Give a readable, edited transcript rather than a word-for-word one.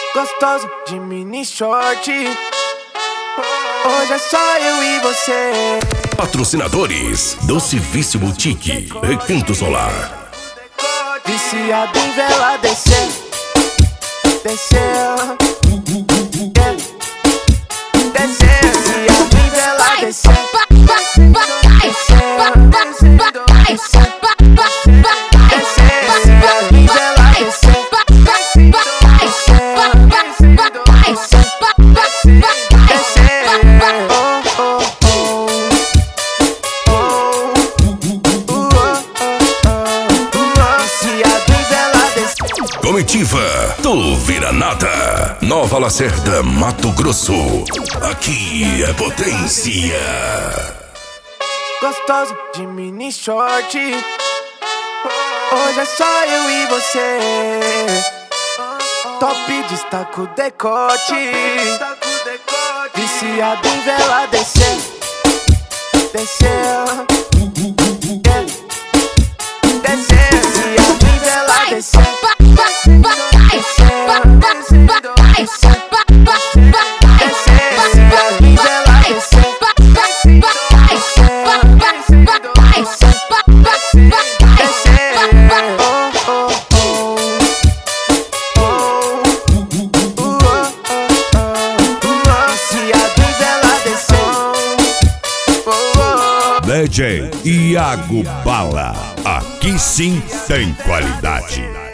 Gostoso de mini short. Hoje é só eu e você. Patrocinadores: Doce Vício Boutique, Recanto Solar. Viciado em vela descer, descer, descer. Viciado em vela descer, descer, viciado em vela descer. Comitiva do Vira-Nata, Nova Lacerda, Mato Grosso. Aqui é potência. Gostoso de mini short. Hoje é só eu e você. Top destaca o decote. Viciado em vela descer, descer, descer. Viciado em vela descer. DJ Iago Bala, aqui sim tem qualidade.